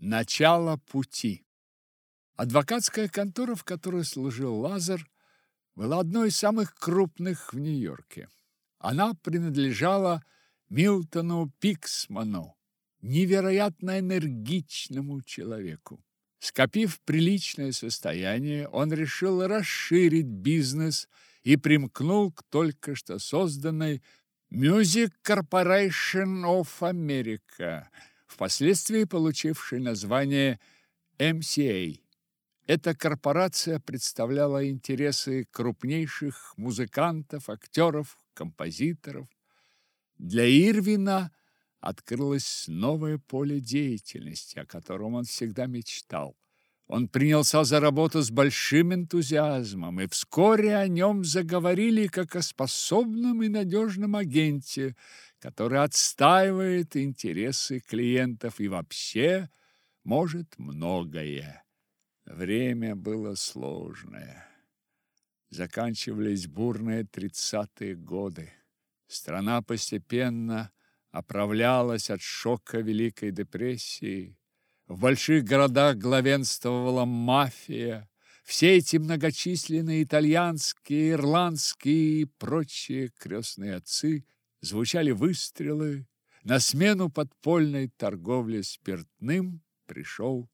Начало пути. Адвокатская контора, в которой служил Лазар, была одной из самых крупных в Нью-Йорке. Она принадлежала Милтону Пиксману, невероятно энергичному человеку. Скопив приличное состояние, он решил расширить бизнес и примкнул к только что созданной Music Corporation of America, впоследствии получившей название MCA. Эта корпорация представляла интересы крупнейших музыкантов, актеров, композиторов. Для Ирвина открылось новое поле деятельности, о котором он всегда мечтал. Он принялся за работу с большим энтузиазмом, и вскоре о нем заговорили как о способном и надежном агенте, который отстаивает интересы клиентов и вообще может многое. Время было сложное. Заканчивались бурные 30-е годы. Страна постепенно оправлялась от шока Великой депрессии. В больших городах главенствовала мафия. Все эти многочисленные итальянские, ирландские и прочие крестные отцы, звучали выстрелы. На смену подпольной торговле спиртным пришел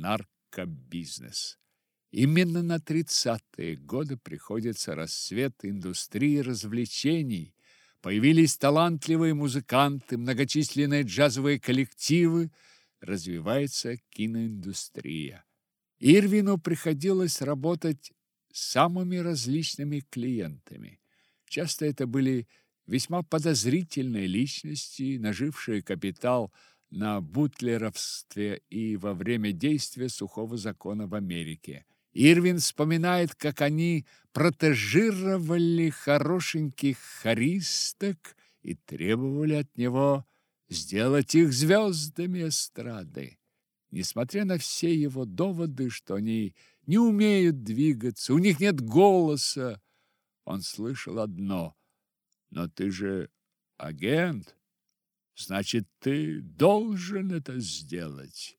наркобизнес. Именно на 30-е годы приходится расцвет индустрии развлечений. Появились талантливые музыканты, многочисленные джазовые коллективы, развивается киноиндустрия. Ирвину приходилось работать с самыми различными клиентами. Часто это были весьма подозрительные личности, нажившие капитал на бутлеровстве и во время действия сухого закона в Америке. Ирвин вспоминает, как они протежировали хорошеньких хористок и требовали от него сделать их звездами эстрады. Несмотря на все его доводы, что они не умеют двигаться, у них нет голоса, он слышал одно: «Но ты же агент, значит, ты должен это сделать».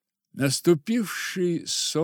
Наступивший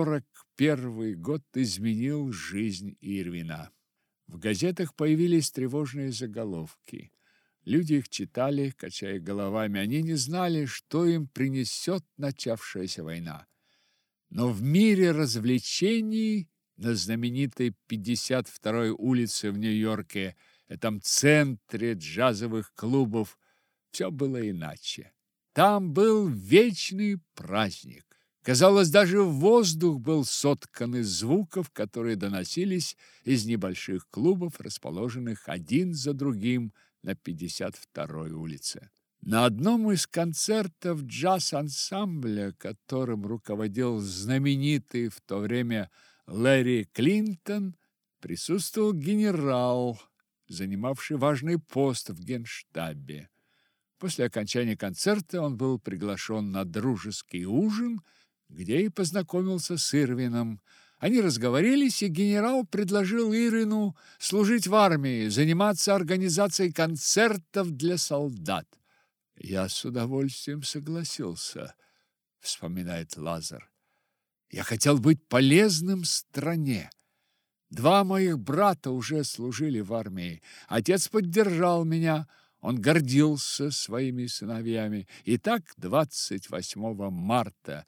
41-й год изменил жизнь Ирвина. В газетах появились тревожные заголовки. Люди их читали, качая головами. Они не знали, что им принесет начавшаяся война. Но в мире развлечений, на знаменитой 52-й улице в Нью-Йорке, этом центре джазовых клубов, все было иначе. Там был вечный праздник. Казалось, даже воздух был соткан из звуков, которые доносились из небольших клубов, расположенных один за другим на 52-й улице. На одном из концертов джаз-ансамбля, которым руководил знаменитый в то время Лэри Клинтон, присутствовал генерал, занимавший важный пост в Генштабе. После окончания концерта он был приглашен на дружеский ужин, где и познакомился с Ирвином. Они разговорились, и генерал предложил Ирвину служить в армии, заниматься организацией концертов для солдат. «Я с удовольствием согласился», — вспоминает Лазар. «Я хотел быть полезным стране. 2 моих брата уже служили в армии. Отец поддержал меня, он гордился своими сыновьями. И так 28 марта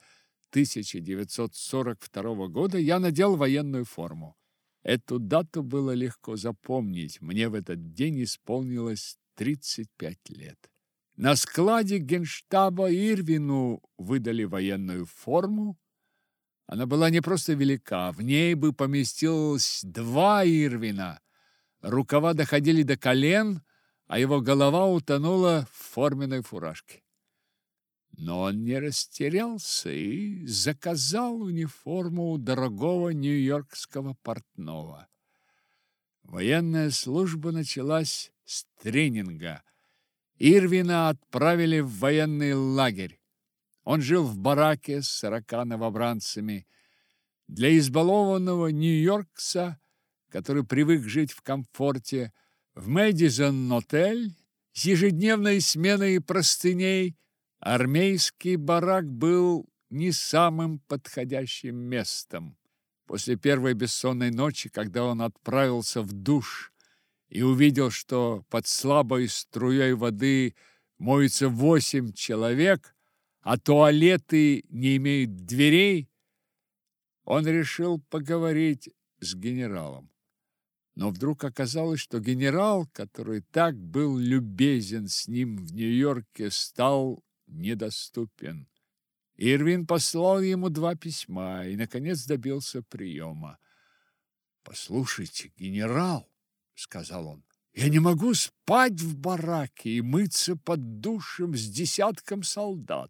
1942 года я надел военную форму. Эту дату было легко запомнить. Мне в этот день исполнилось 35 лет. На складе Генштаба Ирвину выдали военную форму. Она была не просто велика, в ней бы поместилось 2 Ирвина. Рукава доходили до колен, а его голова утонула в форменной фуражке. Но он не растерялся и заказал униформу у дорогого нью-йоркского портного. Военная служба началась с тренинга. Ирвина отправили в военный лагерь. Он жил в бараке с 40 новобранцами. Для избалованного нью-йоркца, который привык жить в комфорте, в Мэдисон-отель с ежедневной сменой простыней, армейский барак был не самым подходящим местом. После первой бессонной ночи, когда он отправился в душ и увидел, что под слабой струей воды моются 8 человек, а туалеты не имеют дверей, он решил поговорить с генералом. Но вдруг оказалось, что генерал, который так был любезен с ним в Нью-Йорке, стал недоступен. Ирвин послал ему 2 письма и, наконец, добился приема. «Послушайте, генерал, — сказал он, — я не могу спать в бараке и мыться под душем с десятком солдат.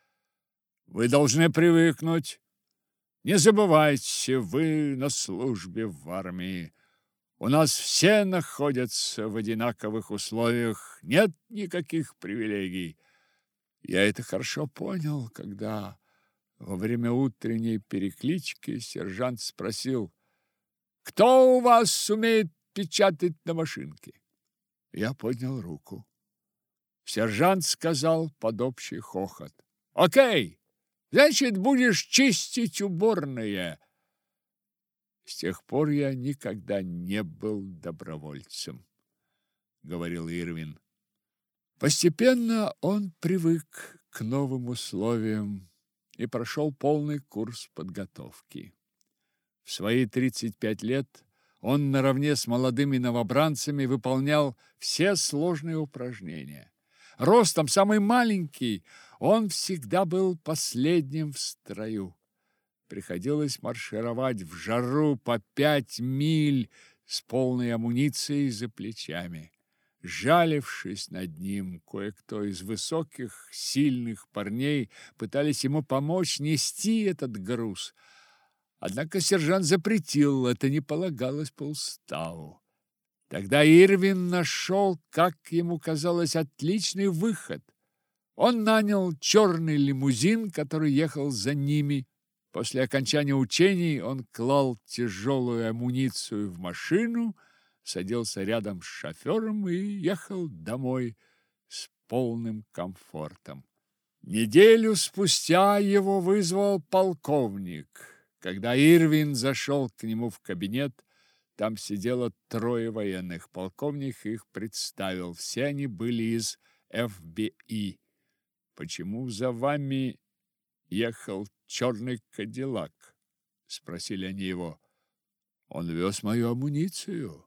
Вы должны привыкнуть. Не забывайте, вы на службе в армии. У нас все находятся в одинаковых условиях, нет никаких привилегий. Я это хорошо понял, когда во время утренней переклички сержант спросил: «Кто у вас умеет печатать на машинке?» Я поднял руку. Сержант сказал под общий хохот: «Окей, значит, будешь чистить уборные». С тех пор я никогда не был добровольцем, говорил Ирвин. Постепенно он привык к новым условиям и прошел полный курс подготовки. В свои 35 лет он наравне с молодыми новобранцами выполнял все сложные упражнения. Ростом самый маленький, он всегда был последним в строю. Приходилось маршировать в жару по 5 миль с полной амуницией за плечами. Жалившись над ним, кое-кто из высоких, сильных парней пытались ему помочь нести этот груз. Однако сержант запретил, это не полагалось по уставу. Тогда Ирвин нашел, как ему казалось, отличный выход. Он нанял черный лимузин, который ехал за ними. После окончания учений он клал тяжелую амуницию в машину, садился рядом с шофером и ехал домой с полным комфортом. Неделю спустя его вызвал полковник. Когда Ирвин зашел к нему в кабинет, там сидело 3 военных. Полковник их представил. Все они были из ФБИ. «Почему за вами ехал черный кадиллак?» — спросили они его. «Он вез мою амуницию».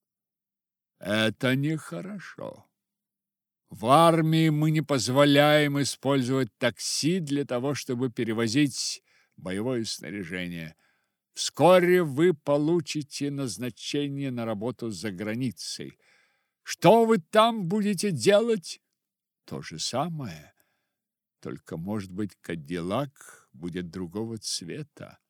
«Это нехорошо. В армии мы не позволяем использовать такси для того, чтобы перевозить боевое снаряжение. Вскоре вы получите назначение на работу за границей. Что вы там будете делать? То же самое, только, может быть, кадиллак будет другого цвета».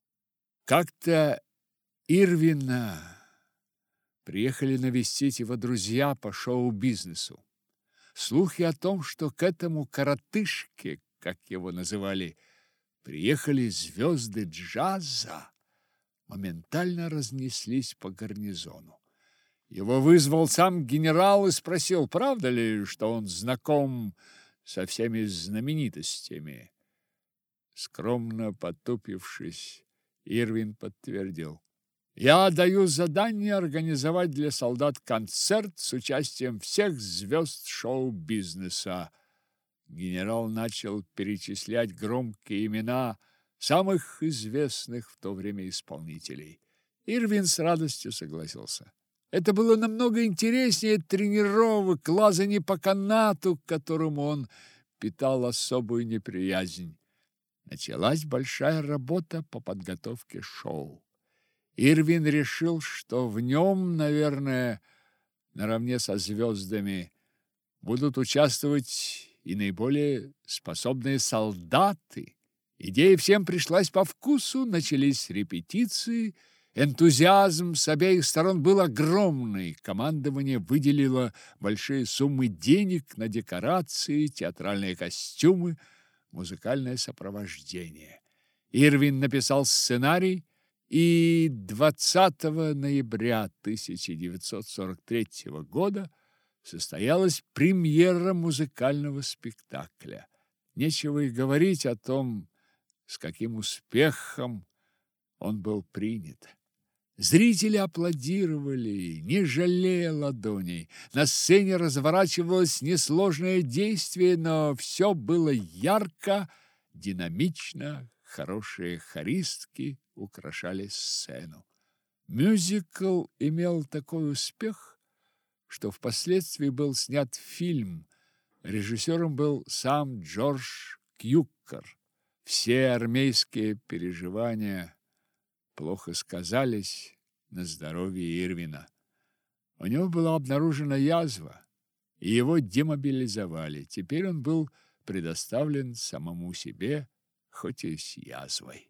Как-то Ирвина приехали навестить его друзья по шоу-бизнесу. Слухи о том, что к этому коротышке, как его называли, приехали звезды джаза, моментально разнеслись по гарнизону. Его вызвал сам генерал и спросил, правда ли, что он знаком со всеми знаменитостями. Скромно потупившись, Ирвин подтвердил: «Я даю задание организовать для солдат концерт с участием всех звезд шоу-бизнеса». Генерал начал перечислять громкие имена самых известных в то время исполнителей. Ирвин с радостью согласился. Это было намного интереснее тренировок, лазаний по канату, к которому он питал особую неприязнь. Началась большая работа по подготовке шоу. Ирвин решил, что в нем, наверное, наравне со звездами будут участвовать и наиболее способные солдаты. Идея всем пришлась по вкусу, начались репетиции. Энтузиазм с обеих сторон был огромный. Командование выделило большие суммы денег на декорации, театральные костюмы, музыкальное сопровождение. Ирвин написал сценарий, и 20 ноября 1943 года состоялась премьера музыкального спектакля. Нечего и говорить о том, с каким успехом он был принят. Зрители аплодировали, не жалея ладоней. На сцене разворачивалось несложное действие, но все было ярко, динамично, хорошие хористки украшали сцену. Мюзикл имел такой успех, что впоследствии был снят фильм. Режиссером был сам Джордж Кьюкер. Все армейские переживания плохо сказались на здоровье Ирвина. У него была обнаружена язва, и его демобилизовали. Теперь он был предоставлен самому себе, хоть и с язвой.